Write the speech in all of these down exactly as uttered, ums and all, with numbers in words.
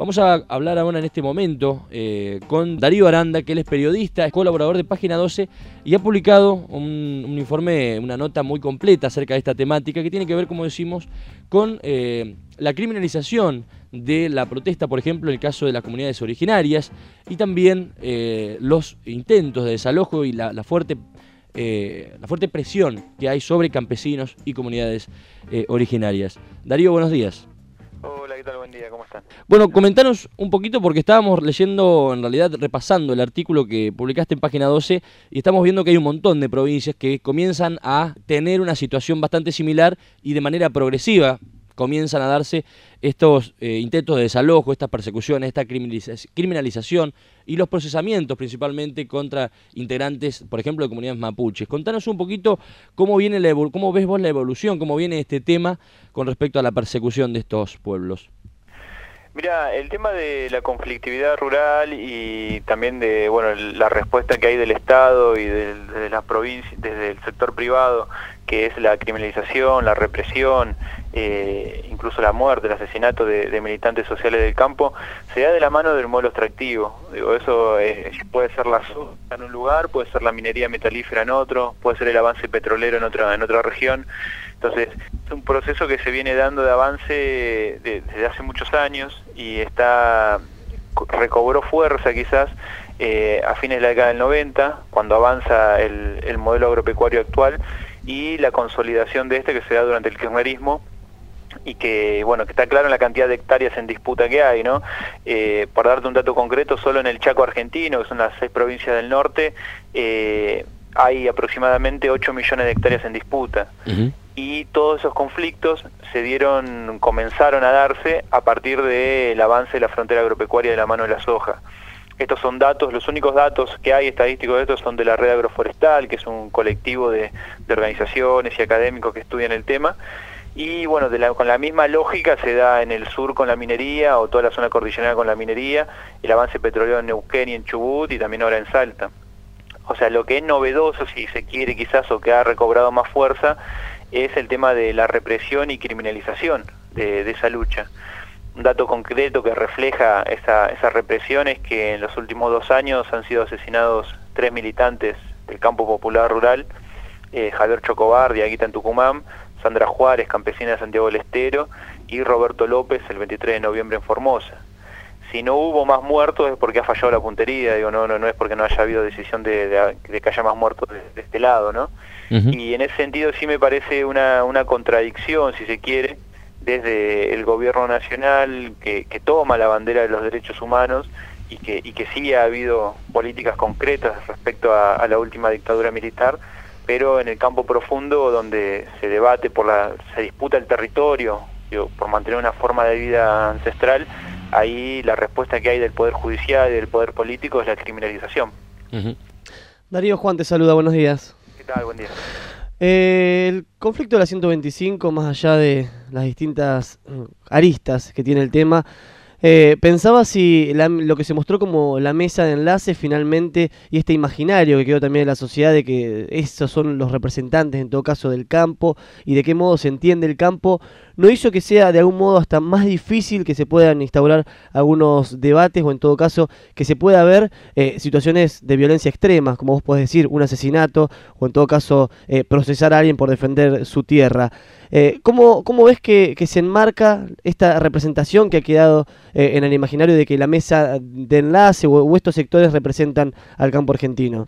Vamos a hablar ahora en este momento eh, con Darío Aranda, que él es periodista, es colaborador de Página doce y ha publicado un, un informe, una nota muy completa acerca de esta temática que tiene que ver, como decimos, con eh, la criminalización de la protesta, por ejemplo, en el caso de las comunidades originarias, y también eh, los intentos de desalojo y la, la fuerte Eh, la fuerte presión que hay sobre campesinos y comunidades eh, originarias. Darío, buenos días. Hola, ¿qué tal? Buen día, ¿cómo están? Bueno, comentanos un poquito porque estábamos leyendo, en realidad repasando el artículo que publicaste en Página doce y estamos viendo que hay un montón de provincias que comienzan a tener una situación bastante similar y de manera progresiva comienzan a darse estos eh, intentos de desalojo, estas persecuciones, esta criminalización, criminalización y los procesamientos principalmente contra integrantes, por ejemplo, de comunidades mapuches. Contanos un poquito cómo viene la evol- cómo ves vos la evolución, cómo viene este tema con respecto a la persecución de estos pueblos. Mira, el tema de la conflictividad rural y también de bueno la respuesta que hay del Estado y de, de las provincias, desde el sector privado, que es la criminalización, la represión, eh, incluso la muerte, el asesinato de, de militantes sociales del campo, se da de la mano del modelo extractivo. Digo, eso es, puede ser la soja en un lugar, puede ser la minería metalífera en otro, puede ser el avance petrolero en otra, en otra región. Entonces, es un proceso que se viene dando de avance de, desde hace muchos años y está recobró fuerza quizás eh, a fines de la década del noventa, cuando avanza el, el modelo agropecuario actual y la consolidación de este que se da durante el kirchnerismo y que, bueno, que está claro en la cantidad de hectáreas en disputa que hay, ¿no? Eh, para darte un dato concreto, solo en el Chaco argentino, que son las seis provincias del norte, eh, hay aproximadamente ocho millones de hectáreas en disputa. Uh-huh. Y todos esos conflictos se dieron, comenzaron a darse a partir del avance de la frontera agropecuaria de la mano de la soja. Estos son datos, los únicos datos que hay estadísticos de estos son de la Red Agroforestal, que es un colectivo de, de organizaciones y académicos que estudian el tema. Y bueno, de la, con la misma lógica se da en el sur con la minería, o toda la zona cordillerana con la minería, el avance petrolero en Neuquén y en Chubut, y también ahora en Salta. O sea, lo que es novedoso, si se quiere quizás, o que ha recobrado más fuerza, es el tema de la represión y criminalización de, de esa lucha. Un dato concreto que refleja esa, esa represión es que en los últimos dos años han sido asesinados tres militantes del campo popular rural, eh, Javier Chocobar, de Aguita en Tucumán, Sandra Juárez, campesina de Santiago del Estero, y Roberto López, el veintitrés de noviembre en Formosa. Si no hubo más muertos es porque ha fallado la puntería, digo, no, no, no es porque no haya habido decisión de, de, de que haya más muertos de, de este lado, ¿no? Uh-huh. Y en ese sentido sí me parece una, una contradicción, si se quiere, desde el gobierno nacional que, que toma la bandera de los derechos humanos y que, y que sí ha habido políticas concretas respecto a, a la última dictadura militar, pero en el campo profundo donde se debate, por la, se disputa el territorio, digo, por mantener una forma de vida ancestral, ahí la respuesta que hay del Poder Judicial y del Poder Político es la criminalización. Uh-huh. Darío, Juan te saluda, buenos días. ¿Qué tal? Buen día. Eh, el conflicto de la ciento veinticinco, más allá de las distintas aristas que tiene el tema, eh, pensaba si la, lo que se mostró como la mesa de enlace finalmente, y este imaginario que quedó también en la sociedad de que esos son los representantes en todo caso del campo y de qué modo se entiende el campo, no hizo que sea de algún modo hasta más difícil que se puedan instaurar algunos debates, o en todo caso que se pueda ver eh, situaciones de violencia extrema, como vos podés decir, un asesinato, o en todo caso eh, procesar a alguien por defender su tierra. Eh, ¿cómo, ¿Cómo ves que, que se enmarca esta representación que ha quedado eh, en el imaginario de que la mesa de enlace o, o estos sectores representan al campo argentino?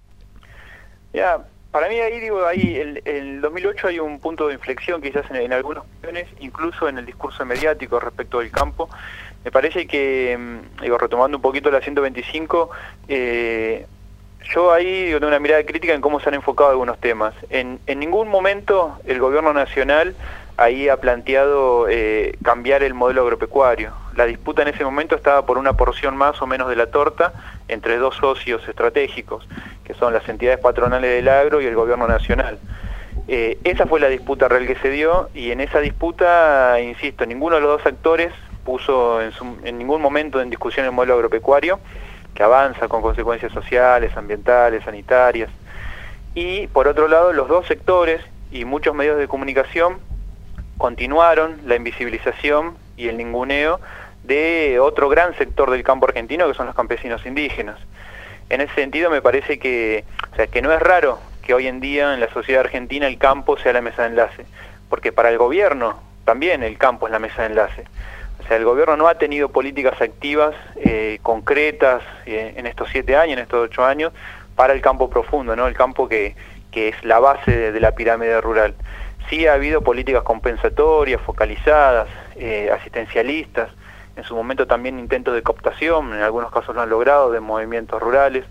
Ya, para mí ahí digo, ahí el, el dos mil ocho hay un punto de inflexión quizás en, en algunos cuestiones, incluso en el discurso mediático respecto del campo. Me parece que, digo, retomando un poquito la ciento veinticinco, eh, yo ahí digo, tengo una mirada crítica en cómo se han enfocado algunos temas. En, en ningún momento el gobierno nacional ahí ha planteado eh, cambiar el modelo agropecuario. La disputa en ese momento estaba por una porción más o menos de la torta entre dos socios estratégicos, que son las entidades patronales del agro y el gobierno nacional. Eh, esa fue la disputa real que se dio, y en esa disputa, insisto, ninguno de los dos actores puso en, su, en ningún momento en discusión el modelo agropecuario, que avanza con consecuencias sociales, ambientales, sanitarias. Y por otro lado, los dos sectores y muchos medios de comunicación continuaron la invisibilización y el ninguneo de otro gran sector del campo argentino, que son los campesinos indígenas. En ese sentido me parece que, o sea, que no es raro que hoy en día en la sociedad argentina el campo sea la mesa de enlace, porque para el gobierno también el campo es la mesa de enlace. O sea, el gobierno no ha tenido políticas activas, eh, concretas, eh, en estos siete años, en estos ocho años, para el campo profundo, ¿no? El campo que, que es la base de, de la pirámide rural. Sí ha habido políticas compensatorias, focalizadas, eh, asistencialistas, en su momento también intentos de cooptación, en algunos casos lo han logrado, de movimientos rurales.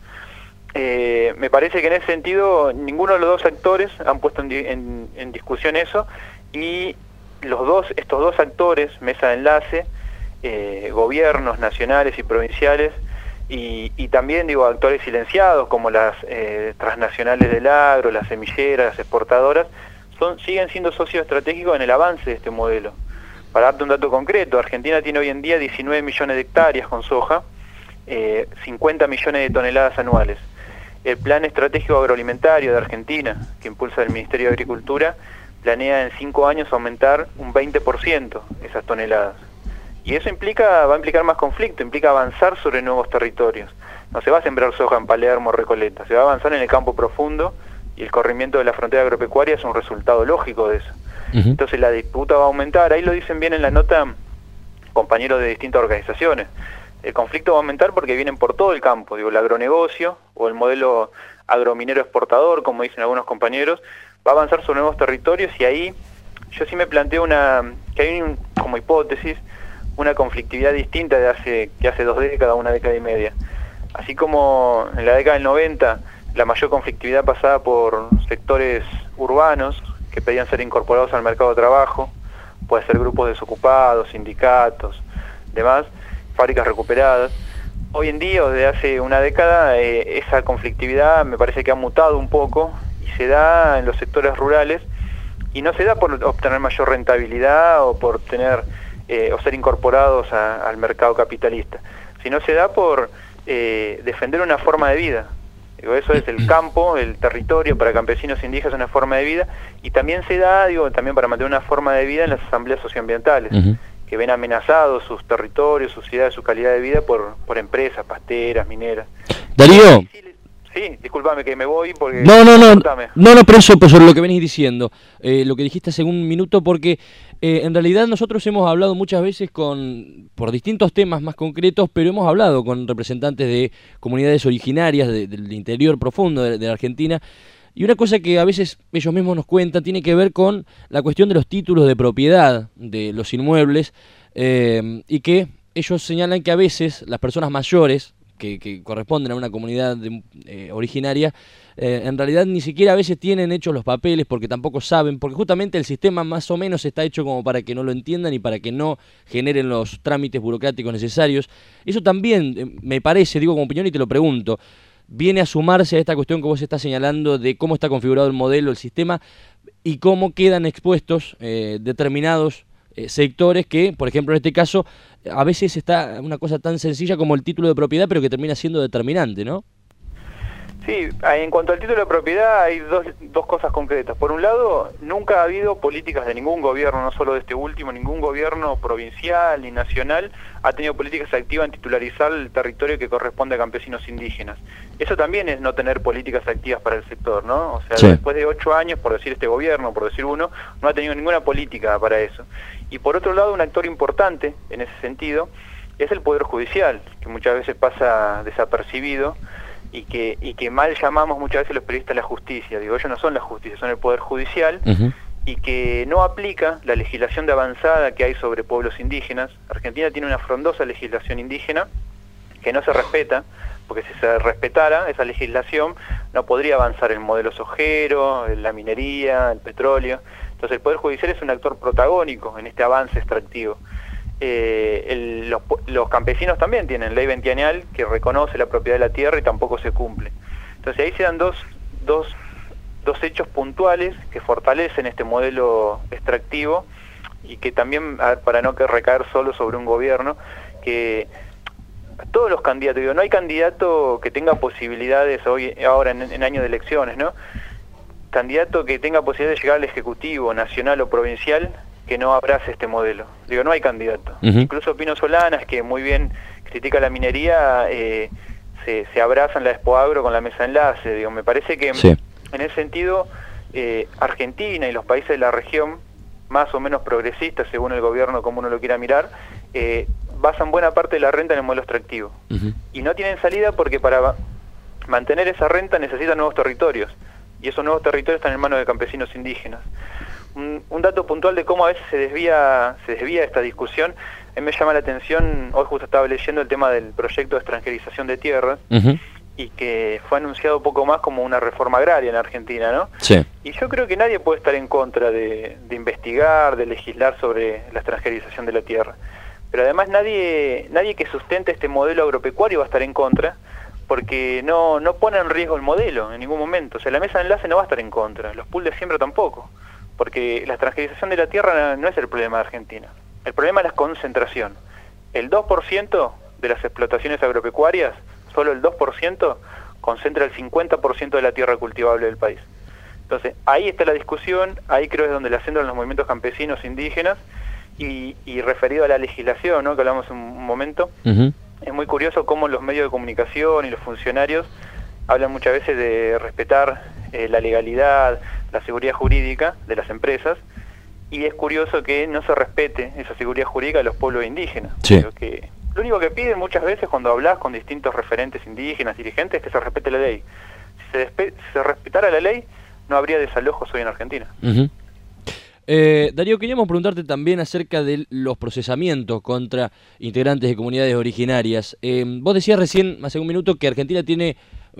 Eh, me parece que en ese sentido ninguno de los dos actores han puesto en, en, en discusión eso, y los dos, estos dos actores, mesa de enlace, eh, gobiernos nacionales y provinciales, y, y también digo actores silenciados como las eh, transnacionales del agro, las semilleras, las exportadoras, son, siguen siendo socios estratégicos en el avance de este modelo. Para darte un dato concreto, Argentina tiene hoy en día diecinueve millones de hectáreas con soja, eh, cincuenta millones de toneladas anuales. El Plan Estratégico Agroalimentario de Argentina, que impulsa el Ministerio de Agricultura, planea en cinco años aumentar un veinte por ciento esas toneladas. Y eso implica, va a implicar más conflicto, implica avanzar sobre nuevos territorios. No se va a sembrar soja en Palermo o Recoleta, se va a avanzar en el campo profundo, y el corrimiento de la frontera agropecuaria es un resultado lógico de eso. Uh-huh. Entonces la disputa va a aumentar, ahí lo dicen bien en la nota compañeros de distintas organizaciones. El conflicto va a aumentar porque vienen por todo el campo, digo, el agronegocio o el modelo agrominero exportador, como dicen algunos compañeros, va a avanzar sobre nuevos territorios, y ahí yo sí me planteo una, que hay un, como hipótesis, una conflictividad distinta de hace, que hace dos décadas, una década y media. Así como en la década del noventa la mayor conflictividad pasaba por sectores urbanos que pedían ser incorporados al mercado de trabajo, puede ser grupos desocupados, sindicatos, demás, fábricas recuperadas. Hoy en día, o desde hace una década, eh, esa conflictividad me parece que ha mutado un poco y se da en los sectores rurales, y no se da por obtener mayor rentabilidad o por tener eh, o ser incorporados a, al mercado capitalista, sino se da por eh, defender una forma de vida. Digo, eso es el campo, el territorio para campesinos indígenas, una forma de vida, y también se da, digo, también para mantener una forma de vida en las asambleas socioambientales, uh-huh. que ven amenazados sus territorios, sus ciudades, su calidad de vida por, por empresas, pasteras, mineras. Darío. Sí, sí, discúlpame que me voy porque... No, no, no, no, no, pero eso, pues sobre lo que venís diciendo, eh, lo que dijiste hace un minuto, porque eh, en realidad nosotros hemos hablado muchas veces con, por distintos temas más concretos, pero hemos hablado con representantes de comunidades originarias de, del interior profundo de, de la Argentina, y una cosa que a veces ellos mismos nos cuentan tiene que ver con la cuestión de los títulos de propiedad de los inmuebles, eh, y que ellos señalan que a veces las personas mayores, Que, que corresponden a una comunidad de, eh, originaria, eh, en realidad ni siquiera a veces tienen hechos los papeles porque tampoco saben, porque justamente el sistema más o menos está hecho como para que no lo entiendan y para que no generen los trámites burocráticos necesarios. Eso también eh, me parece, digo como opinión y te lo pregunto, viene a sumarse a esta cuestión que vos estás señalando de cómo está configurado el modelo, el sistema, y cómo quedan expuestos eh, determinados Eh, sectores que, por ejemplo, en este caso, a veces está una cosa tan sencilla como el título de propiedad, pero que termina siendo determinante, ¿no? Sí, en cuanto al título de propiedad hay dos, dos cosas concretas. Por un lado, nunca ha habido políticas de ningún gobierno, no solo de este último, ningún gobierno provincial ni nacional ha tenido políticas activas en titularizar el territorio que corresponde a campesinos indígenas. Eso también es no tener políticas activas para el sector, ¿no? O sea, sí. Después de ocho años, por decir este gobierno, por decir uno, no ha tenido ninguna política para eso. Y por otro lado, un actor importante en ese sentido es el Poder Judicial, que muchas veces pasa desapercibido, y que y que mal llamamos muchas veces los periodistas la justicia. Digo, ellos no son la justicia, son el Poder Judicial, uh-huh. y que no aplica la legislación de avanzada que hay sobre pueblos indígenas. Argentina tiene una frondosa legislación indígena que no se respeta, porque si se respetara esa legislación no podría avanzar el modelo sojero, la minería, el petróleo. Entonces el Poder Judicial es un actor protagónico en este avance extractivo. Eh, el, los, los campesinos también tienen ley ventianial que reconoce la propiedad de la tierra y tampoco se cumple. Entonces ahí se dan dos, dos, dos hechos puntuales que fortalecen este modelo extractivo y que también, a ver, para no que recaer solo sobre un gobierno, que todos los candidatos, digo, no hay candidato que tenga posibilidades hoy, ahora en, en años de elecciones, ¿no? Candidato que tenga posibilidad de llegar al Ejecutivo, nacional o provincial, que no abrace este modelo. Digo, no hay candidato. Uh-huh. Incluso Pino Solanas, que muy bien critica la minería, eh, se, se abraza en la Expo Agro con la mesa de enlace. Digo, me parece que sí. en ese sentido eh, Argentina y los países de la región, más o menos progresistas según el gobierno como uno lo quiera mirar, eh, basan buena parte de la renta en el modelo extractivo. Uh-huh. Y no tienen salida porque para mantener esa renta necesitan nuevos territorios, y esos nuevos territorios están en manos de campesinos indígenas. Un, un dato puntual de cómo a veces se desvía, se desvía esta discusión, a mí me llama la atención, hoy justo estaba leyendo el tema del proyecto de extranjerización de tierras, uh-huh. y que fue anunciado poco más como una reforma agraria en Argentina, ¿no? Sí. Y yo creo que nadie puede estar en contra de, de investigar, de legislar sobre la extranjerización de la tierra. Pero además nadie, nadie que sustente este modelo agropecuario va a estar en contra, porque no, no pone en riesgo el modelo en ningún momento. O sea, la mesa de enlace no va a estar en contra, los pools de siembra tampoco, porque la extranjerización de la tierra no es el problema de Argentina. El problema es la concentración. El dos por ciento de las explotaciones agropecuarias, solo el dos por ciento, concentra el cincuenta por ciento de la tierra cultivable del país. Entonces, ahí está la discusión, ahí creo es donde la centran los movimientos campesinos indígenas, y, y referido a la legislación, ¿no?, que hablamos en un momento, uh-huh. es muy curioso cómo los medios de comunicación y los funcionarios hablan muchas veces de respetar eh, la legalidad, la seguridad jurídica de las empresas, y es curioso que no se respete esa seguridad jurídica de los pueblos indígenas. Sí. Creo que lo único que piden muchas veces cuando hablas con distintos referentes indígenas, dirigentes, es que se respete la ley. Si se, si se respetara la ley, no habría desalojos hoy en Argentina. Uh-huh. Eh, Darío, queríamos preguntarte también acerca de los procesamientos contra integrantes de comunidades originarias. Eh, vos decías recién, hace un minuto, que Argentina tiene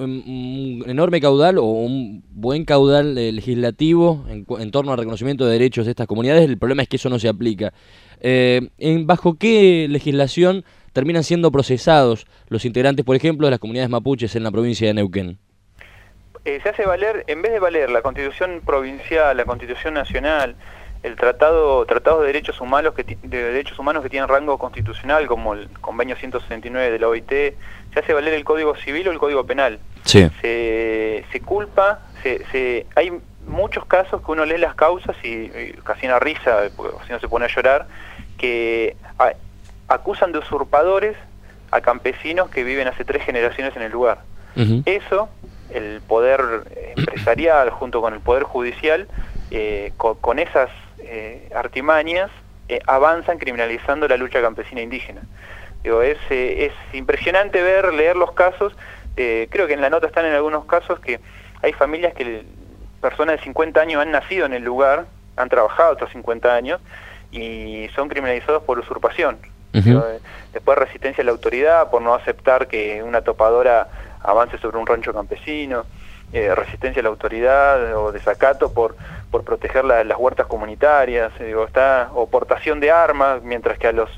un, un enorme caudal o un buen caudal eh, legislativo en, en torno al reconocimiento de derechos de estas comunidades. El problema es que eso no se aplica. Eh, ¿en, ¿Bajo qué legislación terminan siendo procesados los integrantes, por ejemplo, de las comunidades mapuches en la provincia de Neuquén? Eh, se hace valer, en vez de valer la Constitución provincial, la Constitución nacional, el tratado tratado de derechos humanos que de derechos humanos que tienen rango constitucional, como el convenio ciento sesenta y nueve de la O I T, se hace valer el Código Civil o el Código Penal. Sí. Se, se culpa, se, se, hay muchos casos que uno lee las causas y, y casi una risa, porque si no se pone a llorar, que a, acusan de usurpadores a campesinos que viven hace tres generaciones en el lugar. Uh-huh. Eso, el poder empresarial junto con el poder judicial, eh, con, con esas eh, artimañas, eh, avanzan criminalizando la lucha campesina indígena. Digo, es, eh, es impresionante ver, leer los casos. Eh, creo que en la nota están en algunos casos que hay familias que personas de cincuenta años han nacido en el lugar, han trabajado otros cincuenta años y son criminalizados por usurpación. Uh-huh. Digo, eh, después resistencia a la autoridad por no aceptar que una topadora avance sobre un rancho campesino, eh, resistencia a la autoridad o desacato por por proteger la, las huertas comunitarias, eh, digo, está, o portación de armas, mientras que a los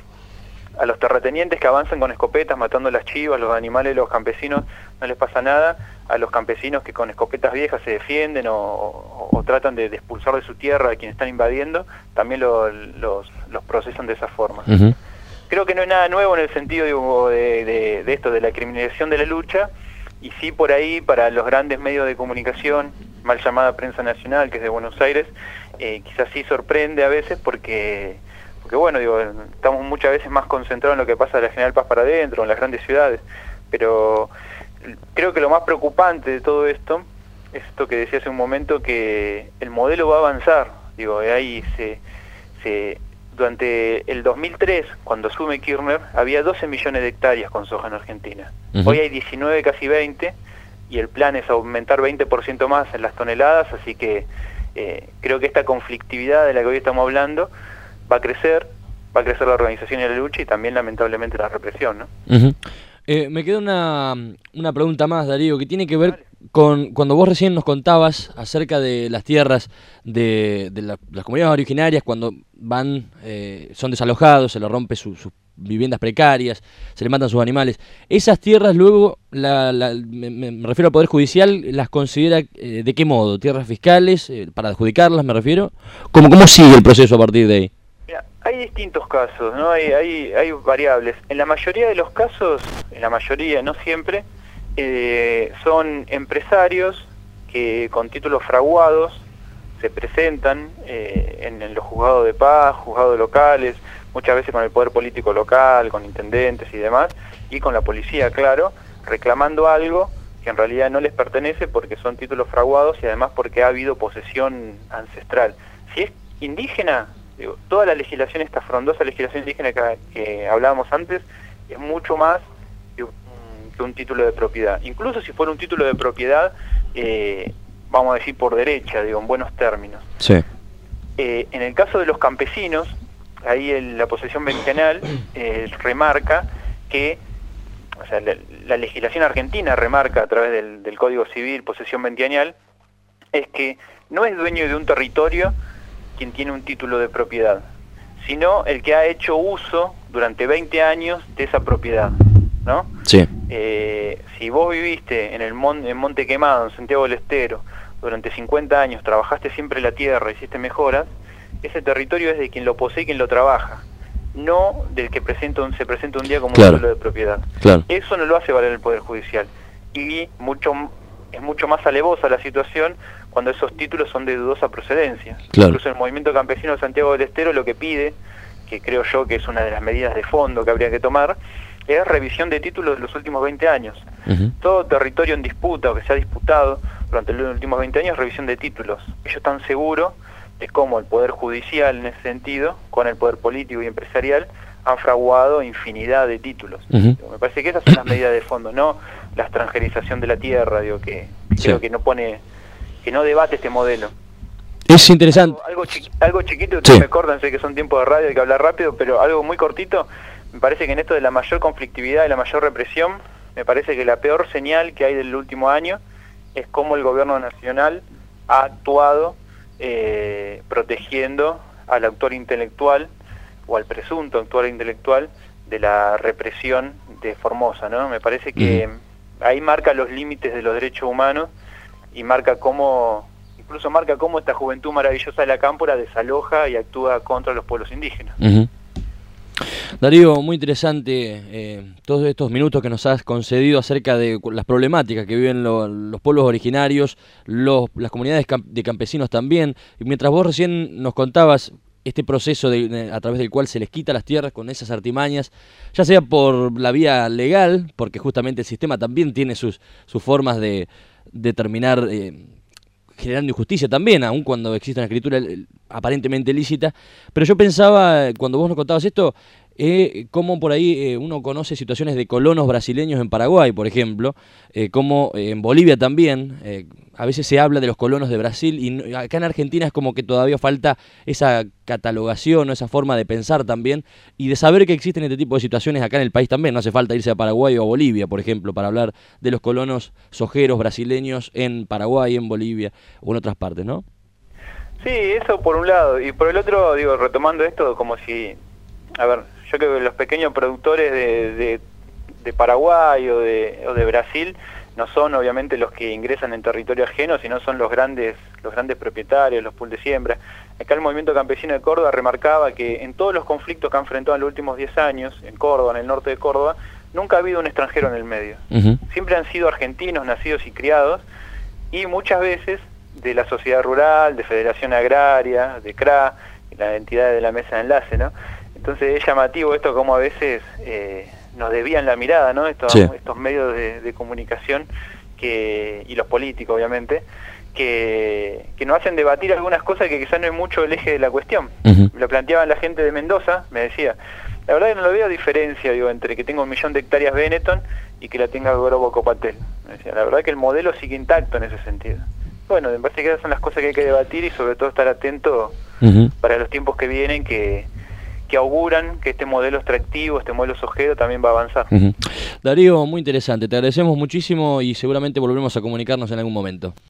a los terratenientes que avanzan con escopetas matando las chivas, los animales, los campesinos, no les pasa nada, a los campesinos que con escopetas viejas se defienden o, o, o tratan de, de expulsar de su tierra a quienes están invadiendo, también lo, los, los procesan de esa forma. Uh-huh. Creo que no hay nada nuevo en el sentido digo, de, de, de esto, de la criminalización de la lucha, y sí por ahí para los grandes medios de comunicación, mal llamada prensa nacional, que es de Buenos Aires, eh, quizás sí sorprende a veces porque, porque bueno, digo, estamos muchas veces más concentrados en lo que pasa de la General Paz para adentro, en las grandes ciudades, pero creo que lo más preocupante de todo esto es esto que decía hace un momento, que el modelo va a avanzar, digo, ahí se... se durante el dos mil tres, cuando asume Kirchner, había doce millones de hectáreas con soja en Argentina. Uh-huh. Hoy hay diecinueve, casi veinte, y el plan es aumentar veinte por ciento más en las toneladas, así que eh, creo que esta conflictividad de la que hoy estamos hablando va a crecer, va a crecer la organización y la lucha y también lamentablemente la represión, ¿no? Uh-huh. eh, me queda una, una pregunta más, Darío, que tiene que ver vale. con cuando vos recién nos contabas acerca de las tierras de, de la, las comunidades originarias, cuando van, eh, son desalojados, se les rompe sus su viviendas precarias, se les matan sus animales. Esas tierras luego, la, la, me, me refiero al Poder Judicial, las considera eh, ¿de qué modo? ¿Tierras fiscales? Eh, ¿Para adjudicarlas me refiero? ¿Cómo, ¿Cómo sigue el proceso a partir de ahí? Mira, hay distintos casos, ¿no? Hay, hay, hay variables. En la mayoría de los casos, en la mayoría, no siempre, eh, son empresarios que con títulos fraguados se presentan eh, en, en los juzgados de paz, juzgados locales, muchas veces con el poder político local, con intendentes y demás, y con la policía, claro, reclamando algo que en realidad no les pertenece porque son títulos fraguados y además porque ha habido posesión ancestral. Si es indígena, digo, toda la legislación, esta frondosa legislación indígena que, que hablábamos antes, es mucho más que un, que un título de propiedad. Incluso si fuera un título de propiedad, eh, vamos a decir por derecha, digo, en buenos términos. Sí. Eh, en el caso de los campesinos, ahí el, la posesión ventianal eh, remarca que, o sea, la, la legislación argentina remarca a través del, del Código Civil posesión ventianal, es que no es dueño de un territorio quien tiene un título de propiedad, sino el que ha hecho uso durante veinte años de esa propiedad, ¿no? Sí. Eh, si vos viviste en el mon, en Monte Quemado, en Santiago del Estero, durante cincuenta años, trabajaste siempre la tierra, hiciste mejoras, ese territorio es de quien lo posee y quien lo trabaja, no del que presenta un, se presenta un día como claro. un título de propiedad. Claro. Eso no lo hace valer el Poder Judicial. Y mucho es mucho más alevosa la situación cuando esos títulos son de dudosa procedencia. Claro. Incluso el Movimiento Campesino de Santiago del Estero lo que pide, que creo yo que es una de las medidas de fondo que habría que tomar, es revisión de títulos de los últimos veinte años. Uh-huh. Todo territorio en disputa o que se ha disputado durante los últimos veinte años, revisión de títulos. Ellos están seguros de cómo el Poder Judicial, en ese sentido, con el Poder Político y Empresarial, han fraguado infinidad de títulos. Uh-huh. Me parece que esas son las medidas de fondo, no la extranjerización de la tierra, digo, que sí. creo que no pone, que no debate este modelo. Es interesante. Algo, algo, chiqui, algo chiquito, sí. me cortan, sé que son tiempos de radio, hay que hablar rápido, pero algo muy cortito. Me parece que en esto de la mayor conflictividad y la mayor represión, me parece que la peor señal que hay del último año es cómo el gobierno nacional ha actuado eh, protegiendo al autor intelectual o al presunto autor intelectual de la represión de Formosa, ¿no? Me parece que uh-huh. ahí marca los límites de los derechos humanos y marca cómo, incluso marca cómo esta juventud maravillosa de la Cámpora desaloja y actúa contra los pueblos indígenas. Uh-huh. Darío, muy interesante eh, todos estos minutos que nos has concedido acerca de las problemáticas que viven lo, los pueblos originarios, los, las comunidades camp de campesinos también. Y mientras vos recién nos contabas este proceso de, de, a través del cual se les quita las tierras con esas artimañas, ya sea por la vía legal, porque justamente el sistema también tiene sus, sus formas de, de terminar eh, generando injusticia también, aun cuando existe una escritura aparentemente lícita. Pero yo pensaba, cuando vos nos contabas esto, eh, cómo por ahí eh, uno conoce situaciones de colonos brasileños en Paraguay, por ejemplo, eh, como eh, en Bolivia también, eh, a veces se habla de los colonos de Brasil, y no, acá en Argentina es como que todavía falta esa catalogación o esa forma de pensar también, y de saber que existen este tipo de situaciones acá en el país también. No hace falta irse a Paraguay o a Bolivia, por ejemplo, para hablar de los colonos sojeros brasileños en Paraguay, en Bolivia o en otras partes, ¿no? Sí, eso por un lado, y por el otro, digo, retomando esto, como si, a ver, yo creo que los pequeños productores de, de, de Paraguay o de, o de Brasil no son obviamente los que ingresan en territorio ajeno, sino son los grandes, los grandes propietarios, los pools de siembra. Acá el Movimiento Campesino de Córdoba remarcaba que en todos los conflictos que han enfrentado en los últimos diez años, en Córdoba, en el norte de Córdoba, nunca ha habido un extranjero en el medio. Uh-huh. Siempre han sido argentinos, nacidos y criados, y muchas veces de la sociedad rural, de Federación Agraria, de C R A, la entidad de la mesa de enlace, ¿no? Entonces es llamativo esto como a veces eh, nos desvían la mirada, ¿no? Estos, sí. estos medios de, de comunicación que y los políticos, obviamente, que, que nos hacen debatir algunas cosas que quizás no es mucho el eje de la cuestión. Uh-huh. Lo planteaban la gente de Mendoza, me decía, la verdad que no lo veo diferencia, digo, entre que tenga un millón de hectáreas Benetton y que la tenga Grobo Copatel. Me decía, la verdad que el modelo sigue intacto en ese sentido. Bueno, me parece que esas son las cosas que hay que debatir y sobre todo estar atento uh-huh. para los tiempos que vienen, que, que auguran que este modelo extractivo, este modelo sojero también va a avanzar. Uh-huh. Darío, muy interesante, te agradecemos muchísimo y seguramente volveremos a comunicarnos en algún momento.